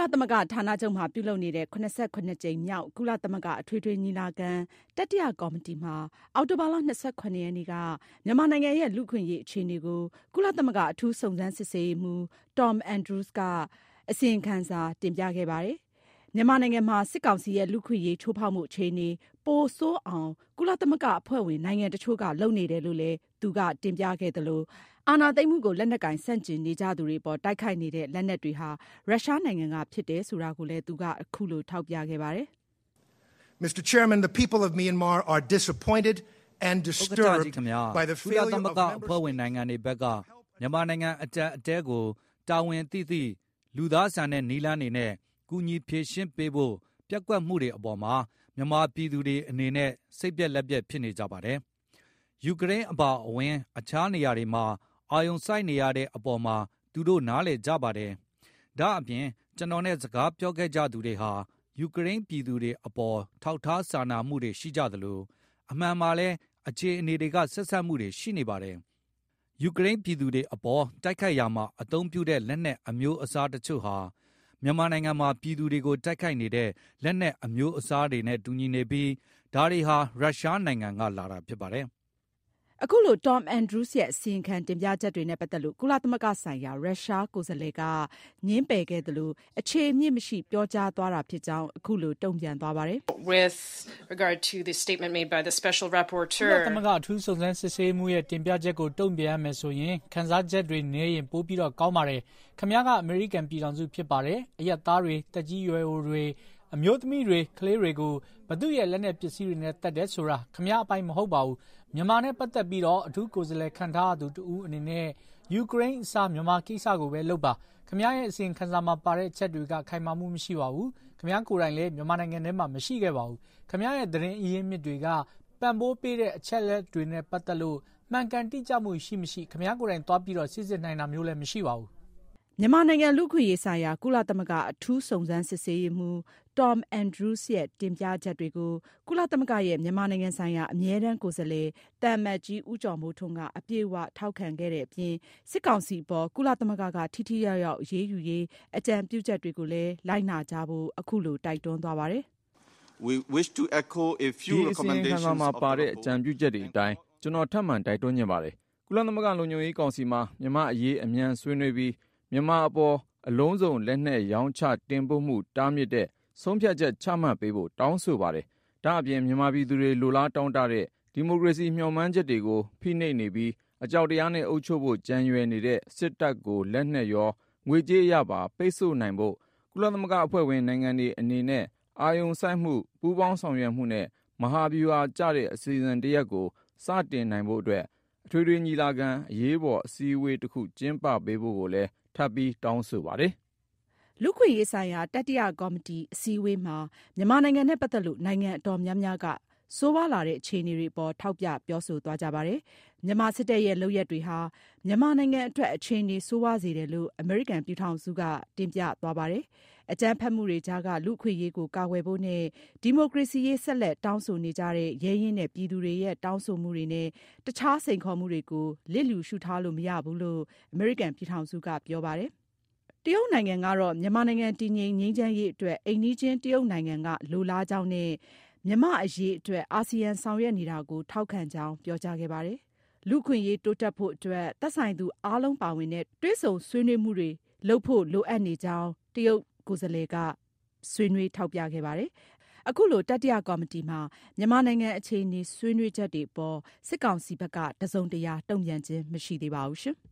သမဂ္ဂဌာနချုပ်မှာပြုလုပ်နေတဲ့89ကြိမ်မြောက်ကုလသမဂ္ဂအထွေထွေညီလာခံတတိယကော်မတီမှာအောက်တိုဘာလ28ရက်နေ့ကမြန်မာနိုင်ငံရဲ့လူ့အခွင့်အရေးအခြေအနေကိုကုလသမဂ္ဂအထူးစုံစမ်းစစ်ဆေးရေးမှူး Tom Andrews ကအစီရင်ခံစာတင်ပြခဲ့ပါတယ်။မြန်မာနိုင်ငံမှာစစ်ကောင်စီရဲ့လူ့အခွင့်အရေးချိုးဖောက်မှုအခြေအနေပိုဆိုးအောင်ကုလသမဂ္ဂအဖွဲ့ဝင်နိုင်ငံတချို့ကလုပ်နေတယ်လို့လည်းသူကတင်ပြခဲ့သလိုအာဏာသိမ်းမှုကိုလက်နက်ကိုင်ဆန့်ကျင်နေကြသူတွေပေါ်တိုက်ခိုက်နေတဲ့လက်နက်တွေဟာရုရှားနိုင်ငံကဖြစ်တယ်ဆိုတာကိုလည်းသူကအခုလိုထောက်ပြခဲ့ပါတယ်။ Mr. Chairman, the people of Myanmar are disappointed and disturbed by the failure of members of အဖွဲ့ဝင်နိုင်ငံတွေဘက်ကမြန်မာနိုင်ငံအကြမ်းအတဲကိုတာဝန်သိသိလူသားဆန်တဲ့နည်းလမ်းတွေနဲ့ကူညီဖြည့်ရှင်းပေးဖို့ပြက်ကွက်မှုတွေအပေါ်မှာမြန်မာပြည်သူတွေအနေနဲ့စိတ်ပြက်လက်ပြက်ဖြစ်နေကြပါတယ်။ယူကရိန်းအပါအဝင်အခြားနေရာတွေမှာအာရုံစိုက်နေရတဲ့အပေါ်မှာသူတို့နားလည်ကြပါတယ်။ဒါအပြင်ကျွန်တော်နဲ့စကားပြောခဲ့ကြသူတွေဟာယူကရိန်းပြည်သူတွေအပေါ်ထောက်ထားစာနာမှုတွေရှိကြသလိုအမှန်မှာလည်းအခြေအနေတွေကဆက်ဆက်မှုတွေရှိနေပါတယ်။ယူကရိန်းပြည်သူတွေအပေါ်တိုက်ခိုက်ရမှာအသုံးပြုတဲ့လက်နက်အမျိုးအစားတချို့ဟာမြန်မာနိုင်ငံမှာပြည်သူတွေကိုတိုက်ခိုက်နေတဲ့လက်နက်အမျိုးအစားတွေနဲ့တူညီနေပြီးဒါတွေဟာရုရှားနိုင်ငံကလာတာဖြစ်ပါတယ်။အခုလို Tom Andrews ရဲ့အစီရင်ခံတင်ပြချက်တွေနဲ့ပတ်သက်လို့ကုလသမဂ္ဂဆိုင်ရာရုရှားကိုယ်စားလှယ်ကငြင်းပယ်ခဲ့သလိုအခြေအမြစ်မရှိပြောကြားသွားတာဖြစ်ကြောင်းအခုလိုတုံ့ပြန်သွားပါတယ်။ With regard to the statement made by the special rapporteur ကုလသမဂ္ဂအထူးစုံစမ်းစစ်ဆေးမှုရဲ့တင်ပြချက်ကိုတုံ့ပြန်ရမယ်ဆိုရင်ခန်းစားချက်တွေနေရင်ပိုပြီးတော့ကောင်းပါတယ်။ခင်ဗျားကအမေရိကန်ပြည်ထောင်စုဖြစ်ပါတယ်။အရက်သားတွေတက်ကြီးရွယ်အိုတွေအမျိုးသမီးတွေကလေးတွေကိုဘသူရဲ့လက်နက်ပစ္စည်းတွေနဲ့တတ်တယ်ဆိုတာခင်ဗျားအပိုင်မဟုတ်ပါဘူး။မြန်မာနဲ့ပတ်သက်ပြီးတော့အထူးကိုယ်စားလှယ်ခံထားသူတူအနေနဲ့ယူကရိန်းအစားမြန်မာကိစ္စကိုပဲလုပ်ပါခင်ဗျားရဲ့အစီရင်ခံစာမှာပါတဲ့အချက်တွေကခိုင်မာမှုမရှိပါဘူးခင်ဗျားကိုယ်တိုင်လည်းမြန်မာနိုင်ငံထဲမှာမရှိခဲ့ပါဘူးခင်ဗျားရဲ့သတင်းအရင်းမြစ်တွေကပံ့ပိုးပေးတဲ့အချက်လက်တွေနဲ့ပတ်သက်လို့မှန်ကန်တိကျမှုရှိမရှိခင်ဗျားကိုယ်တိုင်သွားပြီးတော့စစ်စစ်နိုင်တာမျိုးလည်းမရှိပါဘူးမြန်မာနိုင်ငံလူ့အခွင့်အရေးဆိုင်ရာကုလသမဂ္ဂအထူးစုံစမ်းစစ်ဆေးရေးမှူး Tom Andrews ရဲ့တင်ပြချက်တွေကိုကုလသမဂ္ဂရဲ့မြန်မာနိုင်ငံဆိုင်ရာအမြဲတမ်းကိုယ်စားလှယ်သံအမတ်ကြီးဦးကျော်မိုးထွန်းကအပြည့်အဝထောက်ခံခဲ့တဲ့အပြင်စစ်ကောင်စီပေါ်ကုလသမဂ္ဂကထိထိရောက်ရောက်အရေးယူရေးအကြံပြုချက်တွေကိုလည်းလိုက်နာကြဖို့အခုလိုတိုက်တွန်းသွားပါတယ်။ We wish to echo a few recommendations မှာပါတဲ့အကြံပြုချက်တွေအတိုင်းကျွန်တော်ထပ်မံတိုက်တွန်းခြင်းပါတယ်။ကုလသမဂ္ဂလုံခြုံရေးကောင်စီမှာမြန်မာအရေးအမြန်ဆွေးနွေးပြီးမြန်မာအပေါ်အလုံးစုံလက်နက်ရောင်းချတင်ပို့မှုတားမြစ်တဲ့ဆုံးဖြတ်ချက်ချမှတ်ပေးဖို့တောင်းဆိုပါတယ်။ဒါအပြင်မြန်မာပြည်သူတွေလိုလားတောင်းတတဲ့ဒီမိုကရေစီမျှော်မှန်းချက်တွေကိုဖိနှိပ်နေပြီးအကြောက်တရားနဲ့အုပ်ချုပ်ဖို့ကြံရွယ်နေတဲ့စစ်တပ်ကိုလက်နက်ရောငွေကြေးရပါပိတ်ဆို့နိုင်ဖို့ကုလသမဂ္ဂအဖွဲ့ဝင်နိုင်ငံတွေအနေနဲ့အာရုံစိုက်မှုပူးပေါင်းဆောင်ရွက်မှုနဲ့မဟာဗျူဟာကျတဲ့အစီအစဉ်တရက်ကိုစတင်နိုင်ဖို့အတွက်အထွေထွေညီလာခံအရေးပေါ်အစည်းအဝေးတစ်ခုကျင်းပပေးဖို့ကိုလည်းထပ်ပြီးတောင်းဆိုပါတယ်။လူ့ခွင့်ရေးဆိုင်ရာတတိယကော်မတီအစည်းအဝေးမှာမြန်မာနိုင်ငံနဲ့ပတ်သက်လို့နိုင်ငံအတော်များများကဆိုးဝါးလာတဲ့အခြေအနေတွေပေါ်ထောက်ပြပြောဆိုသွားကြပါတယ်။မြန်မာစစ်တပ်ရဲ့လုပ်ရက်တွေဟာမြန်မာနိုင်ငံအတွက်အခြေအနေဆိုးဝါးစေတယ်လို့အမေရိကန်ပြည်ထောင်စုကတင်ပြသွားပါတယ်။အကြမ်းဖက်မှုတွေကြားကလူ့ခွင့်ရေးကိုကာကွယ်ဖို့နဲ့ဒီမိုကရေစီရေးဆက်လက်တောင်းဆိုနေကြတဲ့ရဲရင့်တဲ့ပြည်သူတွေရဲ့တောင်းဆိုမှုတွေနဲ့တခြားစိန်ခေါ်မှုတွေကိုလစ်လျူရှုထားလို့မရဘူးလို့အမေရိကန်ပြည်ထောင်စုကပြောပါတယ်။တရုတ်နိုင်ငံကတော့မြန်မာနိုင်ငံတည်ငြိမ်ငြိမ်းချမ်းရေးအတွက်အိမ်နီးချင်းတရုတ်နိုင်ငံကလိုလားကြောင်းနဲ့မြန်မာအရေးအတွက်အာဆီယံဆောင်ရွက်နေတာကိုထောက်ခံကြောင်းပြောကြားခဲ့ပါတယ်။လူ့ခွင့်ရေးတိုးတက်ဖို့အတွက်သက်ဆိုင်သူအားလုံးပါဝင်တဲ့တွဲဆုံဆွေးနွေးမှုတွေလုပ်ဖို့လိုအပ်နေကြောင်းတရုတ်ကိုယ်စားလှယ်ကဆွေးနွေးထောက်ပြခဲ့ပါတယ်။အခုလိုတတိယကော်မတီမှာမြန်မာနိုင်ငံအခြေအနေဆွေးနွေးချက်တွေပေါ်စစ်ကောင်စီဘက်ကတစုံတရာတုံ့ပြန်ခြင်းမရှိသေးပါဘူးရှင်။